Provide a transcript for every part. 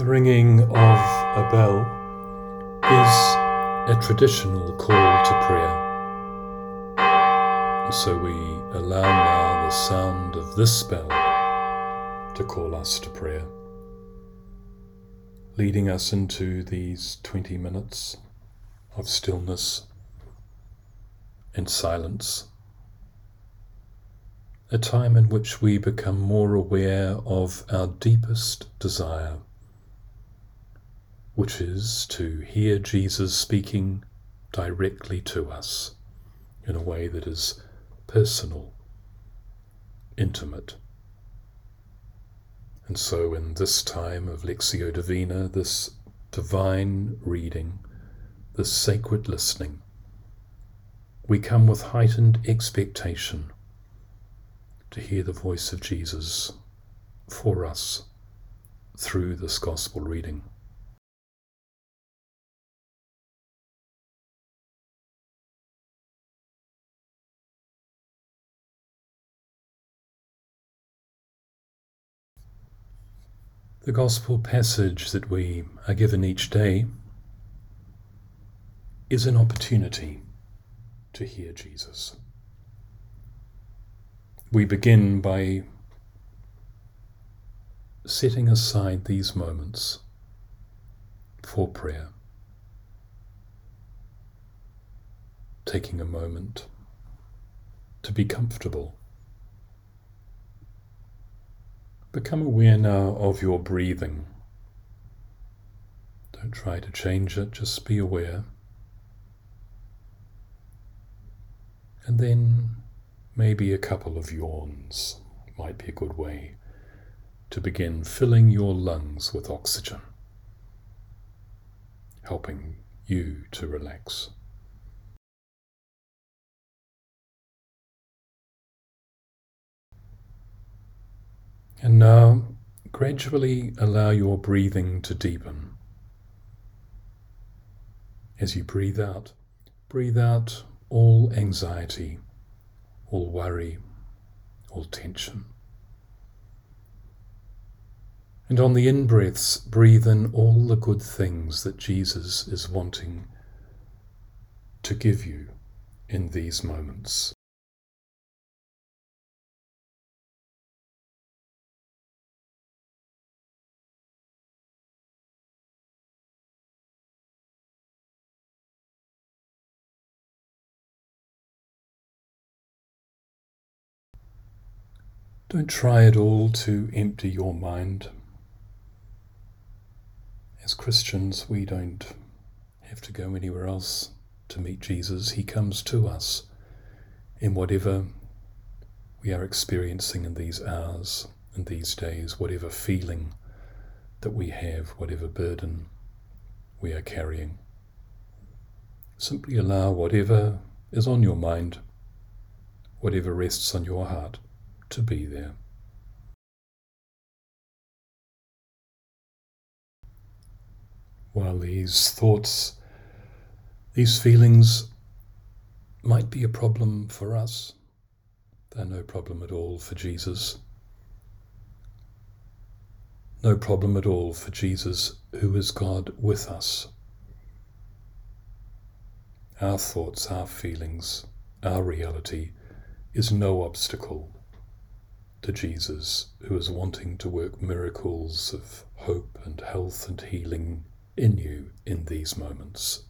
The ringing of a bell is a traditional call to prayer. So we allow now the sound of this bell to call us to prayer, leading us into these 20 minutes of stillness and silence, a time in which we become more aware of our deepest desire, which is to hear Jesus speaking directly to us in a way that is personal, intimate. And so in this time of Lectio Divina, this divine reading, this sacred listening, we come with heightened expectation to hear the voice of Jesus for us through this gospel reading. The gospel passage that we are given each day is an opportunity to hear Jesus. We begin by setting aside these moments for prayer, taking a moment to be comfortable. Become aware now of your breathing. Don't try to change it, just be aware. And then maybe a couple of yawns might be a good way to begin filling your lungs with oxygen, helping you to relax. And now, gradually allow your breathing to deepen. As you breathe out all anxiety, all worry, all tension. And on the in-breaths, breathe in all the good things that Jesus is wanting to give you in these moments. Don't try at all to empty your mind. As Christians, we don't have to go anywhere else to meet Jesus. He comes to us in whatever we are experiencing in these hours and these days, whatever feeling that we have, whatever burden we are carrying. Simply allow whatever is on your mind, whatever rests on your heart, to be there. While these thoughts, these feelings might be a problem for us, they're no problem at all for Jesus. No problem at all for Jesus, who is God with us. Our thoughts, our feelings, our reality is no obstacle to Jesus, who is wanting to work miracles of hope and health and healing in you in these moments.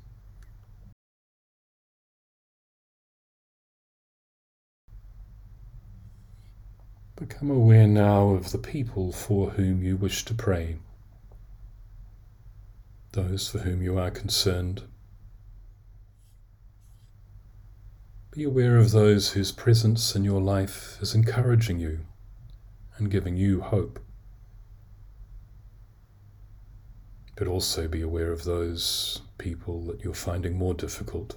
Become aware now of the people for whom you wish to pray, those for whom you are concerned. Be aware of those whose presence in your life is encouraging you and giving you hope. But also be aware of those people that you're finding more difficult.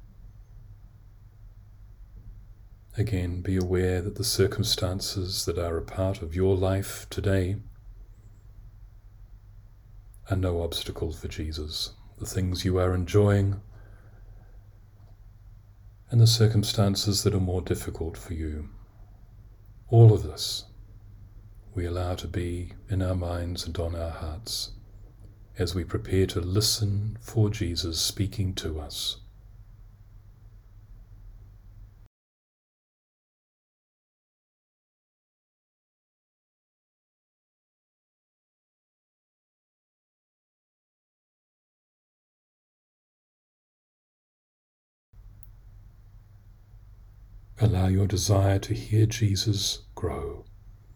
Again, be aware that the circumstances that are a part of your life today are no obstacle for Jesus. The things you are enjoying and the circumstances that are more difficult for you. All of this we allow to be in our minds and on our hearts as we prepare to listen for Jesus speaking to us. Allow your desire to hear Jesus grow.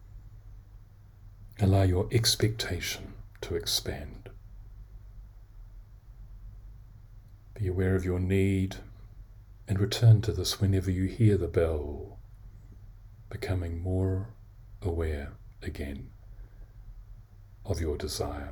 Allow your expectation to expand. Be aware of your need and return to this whenever you hear the bell, becoming more aware again of your desire.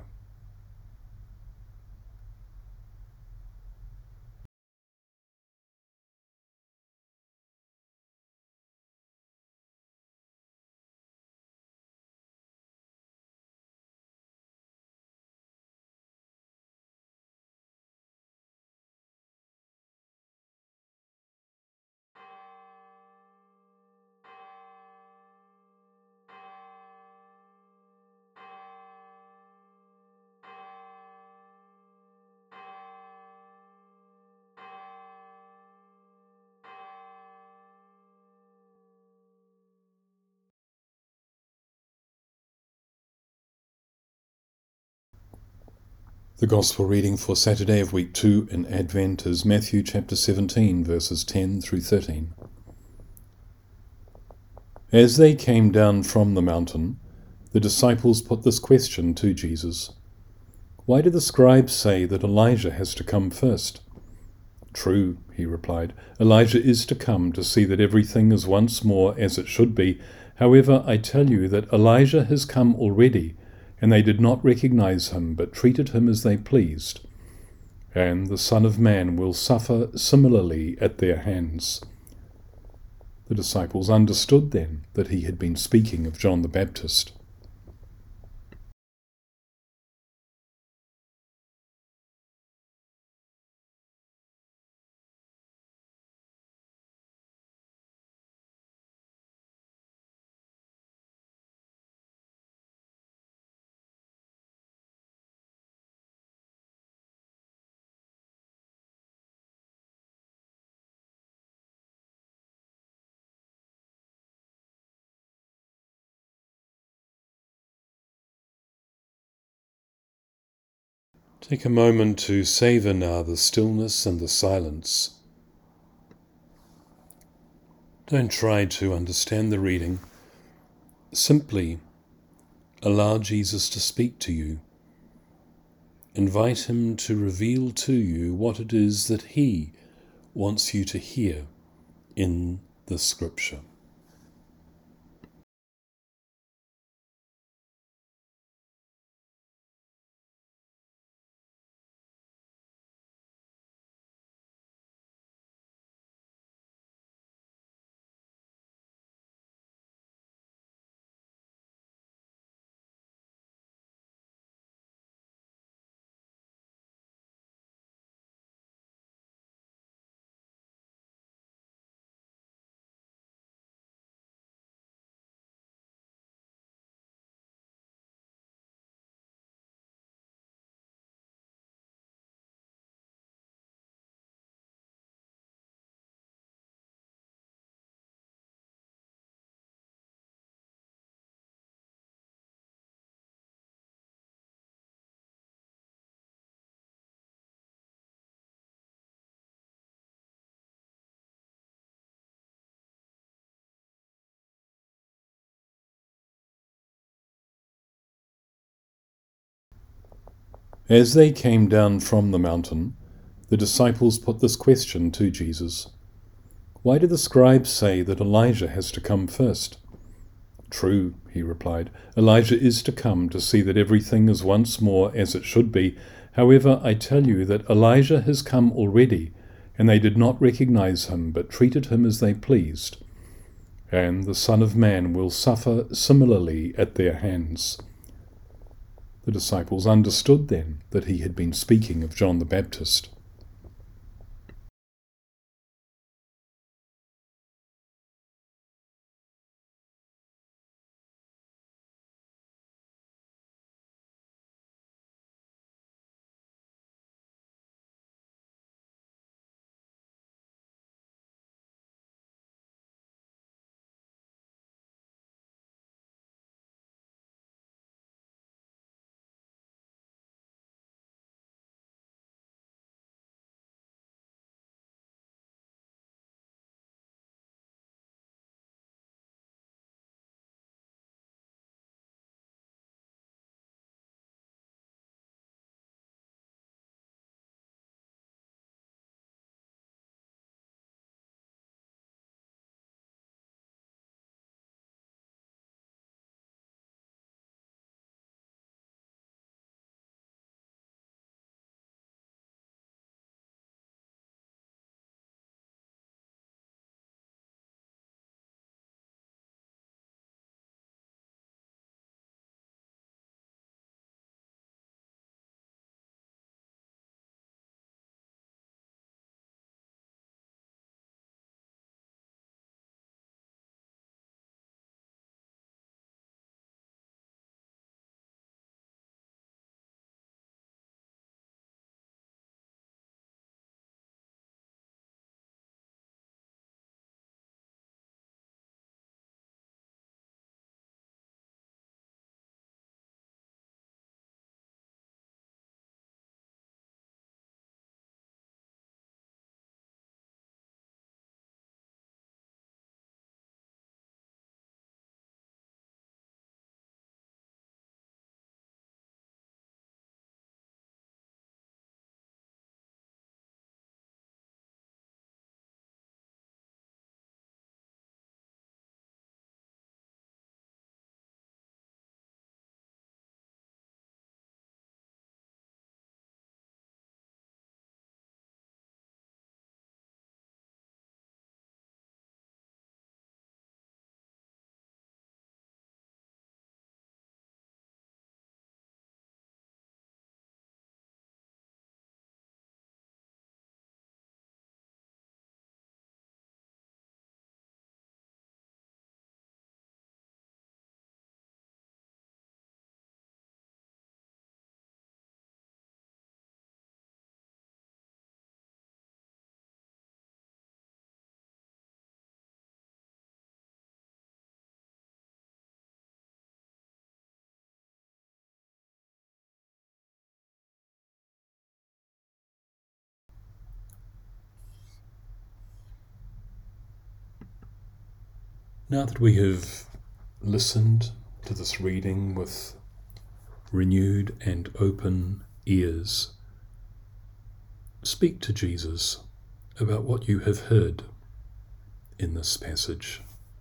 The Gospel reading for Saturday of week 2 in Advent is Matthew chapter 17, verses 10 through 13. As they came down from the mountain, the disciples put this question to Jesus: "Why do the scribes say that Elijah has to come first?" "True," he replied, "Elijah is to come to see that everything is once more as it should be. However, I tell you that Elijah has come already, and they did not recognize him, but treated him as they pleased. And the Son of Man will suffer similarly at their hands." The disciples understood then that he had been speaking of John the Baptist. Take a moment to savor now the stillness and the silence. Don't try to understand the reading. Simply allow Jesus to speak to you. Invite him to reveal to you what it is that he wants you to hear in the scripture. As they came down from the mountain, the disciples put this question to Jesus: "Why do the scribes say that Elijah has to come first?" "True," he replied, "Elijah is to come to see that everything is once more as it should be. However, I tell you that Elijah has come already, and they did not recognize him, but treated him as they pleased. And the Son of Man will suffer similarly at their hands." The disciples understood then that he had been speaking of John the Baptist. Now that we have listened to this reading with renewed and open ears, speak to Jesus about what you have heard in this passage.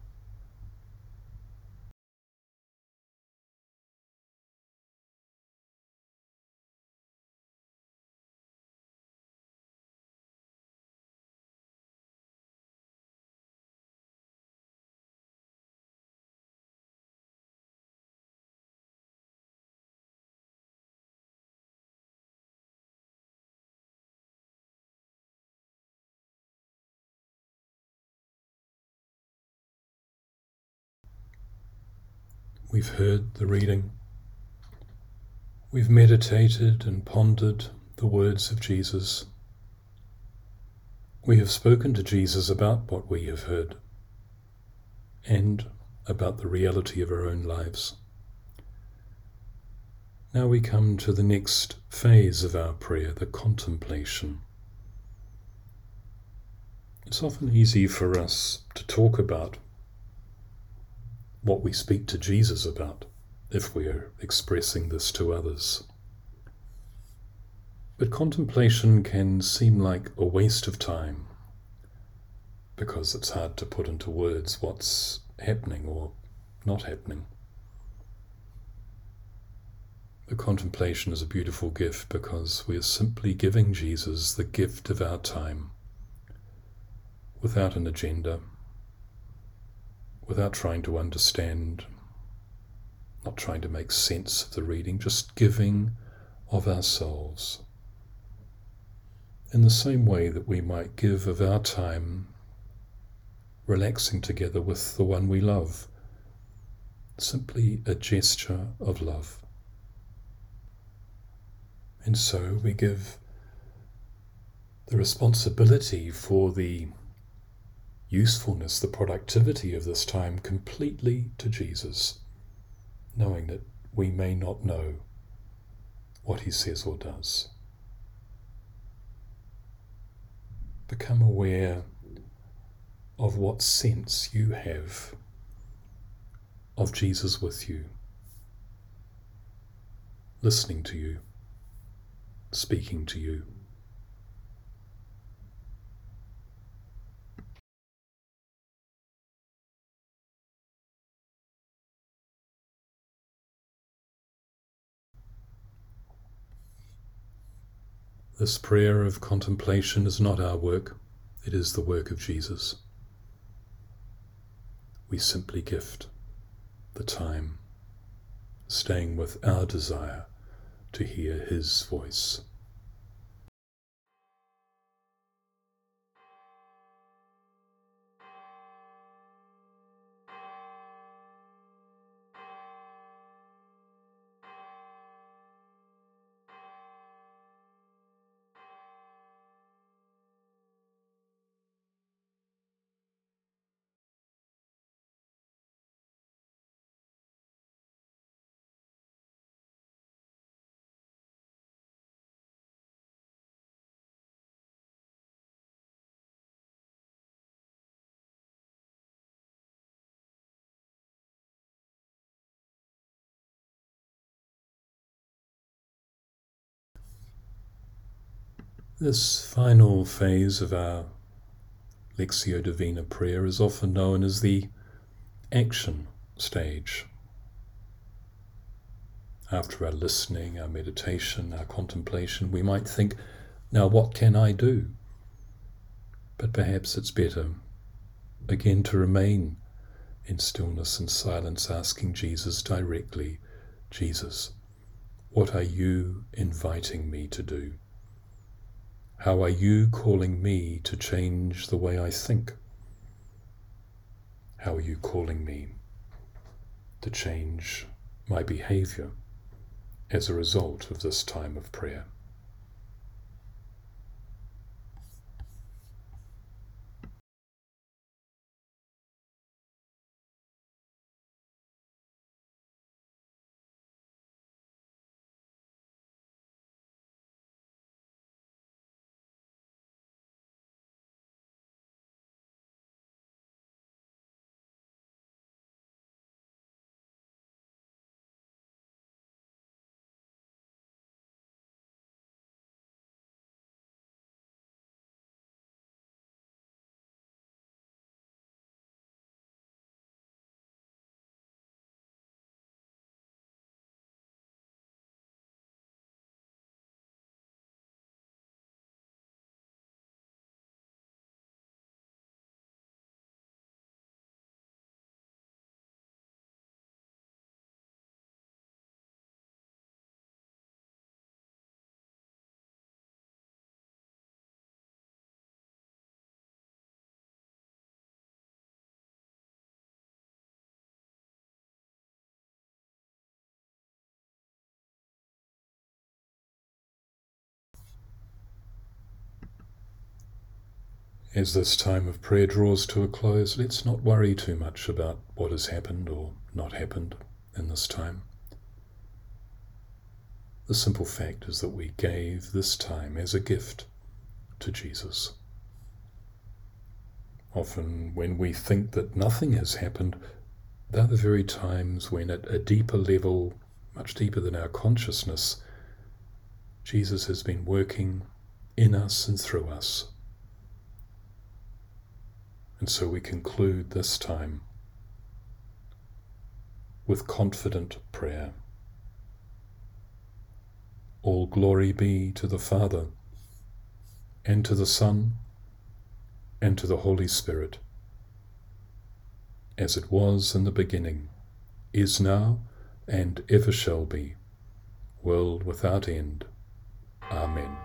We've heard the reading. We've meditated and pondered the words of Jesus. We have spoken to Jesus about what we have heard and about the reality of our own lives. Now we come to the next phase of our prayer, the contemplation. It's often easy for us to talk about what we speak to Jesus about if we are expressing this to others. But contemplation can seem like a waste of time because it's hard to put into words what's happening or not happening. The contemplation is a beautiful gift because we are simply giving Jesus the gift of our time without an agenda, without trying to understand, not trying to make sense of the reading, just giving of ourselves. In the same way that we might give of our time relaxing together with the one we love, simply a gesture of love. And so we give the responsibility for the usefulness, the productivity of this time completely to Jesus, knowing that we may not know what he says or does. Become aware of what sense you have of Jesus with you, listening to you, speaking to you. This prayer of contemplation is not our work, it is the work of Jesus. We simply gift the time, staying with our desire to hear his voice. This final phase of our Lectio Divina prayer is often known as the action stage. After our listening, our meditation, our contemplation, we might think, now what can I do? But perhaps it's better, again, to remain in stillness and silence, asking Jesus directly, Jesus, what are you inviting me to do? How are you calling me to change the way I think? How are you calling me to change my behavior as a result of this time of prayer? As this time of prayer draws to a close, let's not worry too much about what has happened or not happened in this time. The simple fact is that we gave this time as a gift to Jesus. Often when we think that nothing has happened, they're the very times when at a deeper level, much deeper than our consciousness, Jesus has been working in us and through us. And so we conclude this time with confident prayer. All glory be to the Father, and to the Son, and to the Holy Spirit, as it was in the beginning, is now, and ever shall be, world without end. Amen.